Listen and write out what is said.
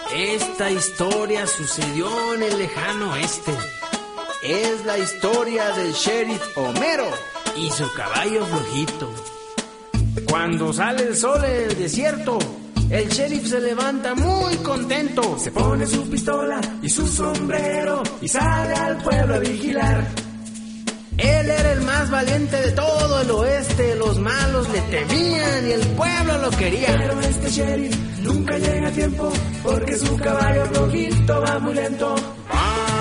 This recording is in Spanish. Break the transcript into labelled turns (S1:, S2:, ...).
S1: Esta historia sucedió en el lejano oeste. Es la historia del sheriff Homero y su caballo flojito. Cuando sale el sol en el desierto, el sheriff se levanta muy contento.
S2: Se pone su pistola y su sombrero y sale al pueblo a vigilar.
S1: Él era el más valiente de todo el oeste. Los malos le temían y el pueblo lo quería.
S2: Pero este sheriff nunca llega a tiempo porque su caballo flojito va muy lento.